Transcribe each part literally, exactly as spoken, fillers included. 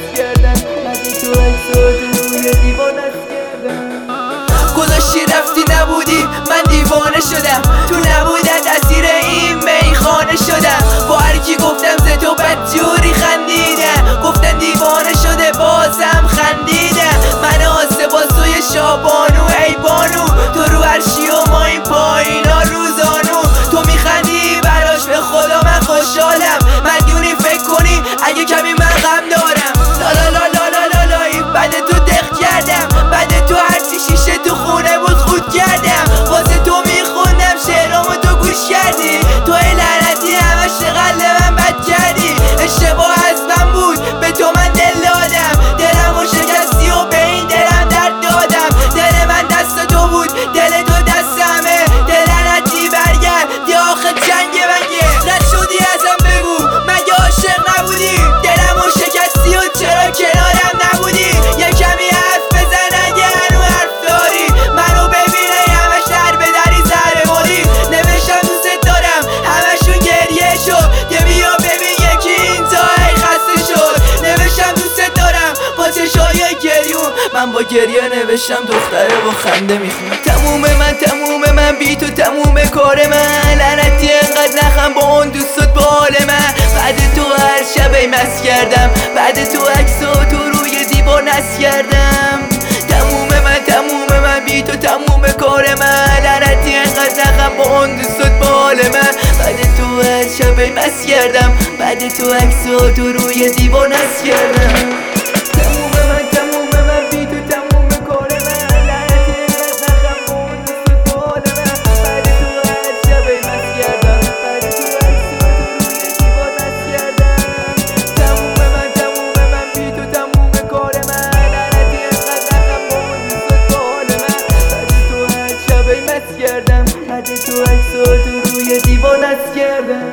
نصب کردم، بعد تو عکساتو روی دیوار نصب کردم. گذاشتی رفتی نبودی من دیوانه شدم، تو نبودت اسیر این میخانه شدم. با هرکی گفتم ز تو بدجوری خندیده، گفتن دیوانه شده بازم خندیده. من آسباسوی شابانو ای بانو، تو رو عرشی و ما این پایینا روزانو. تو میخندی براش به خدا من خوشحالم، مدیونی فکر کنی اگه کمی من غم دارم. لا لا لا لا لا لا لا بعد تو دق کردم، بعد تو هرچی شیشه تو خونه بود خود کردم. واسه تو میخوندم شعرامو تو گوش کردی، تو ای لعنتی همش قلب من بد کردی. اشتباه از من بود به تو من دل دادم، دلمو شکستی و به این دلم درد دادم. دل من دست تو بود دل تو دست همه، دل لعنتی برگرد یا آخه جنگ منگه. رد شدی ازم بگو مگه عاشق نبودی، دلمو شکستی و چرا کنارم نبودی. یه کمی حرف بزن اگه هنو حرف داری، منو ببینه همش در به دری زهره مالی. نوشتم دوست دارم همشون گریه شد، یه بیا ببین یکی این تا ای خسته شد. نوشتم دوست دارم با چشای گریون، من با گریه نوشتم دختره با خنده میخون. تموم من تموم من بی تو تموم کار من، لعنتی انقدر نخم با اون دوستت با حال من. بعد تو هر شب ای مست کردم، بعد تو عکساتو روی دیوار نصب کردم. تموم من تموم من بی تو تموم کار من، لعنتی انقدر نخم با اون دوستت با حال من. بعد تو هر شب ای مست کردم، بعد تو عکساتو روی دیوار نصب کردم. تموم من تموم من بی تو تموم کار من، لعنتی انقدر نخم با اون دوستت با حال من. بعد تو هر شب ای مست کردم، بعد تو عکساتو روی دیوار نصب کردم. تموم من تموم من بی تو تموم کار من، لعنتی انقدر نخم با اون دوستت با حال من. بعد تو هر شب ای مست کردم، بعد تو عکساتو روی دیوار نصب کردم.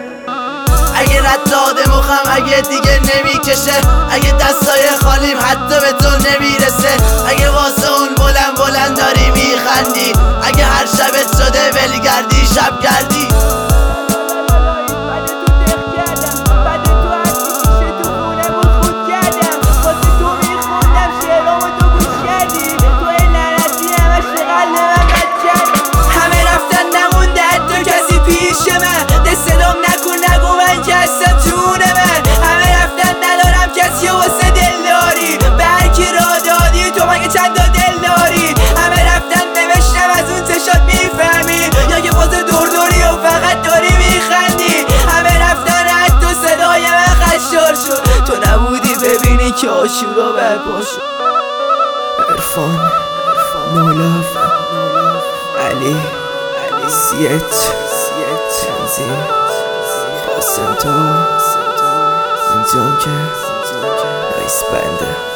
اگه رد داده مخم اگه دیگه نمیکشه، اگه دستای خالیم حتی به تو نمیرسه، اگه واسه اون بلند بلند داری میخندی، اگه هر شبت شده ولگردی شب گردی. تو نبودی ببینی که آشورا برپا شد. عرفان نولاف علی سیت تنظیم قاسم تو اینجان که رئیس بنده.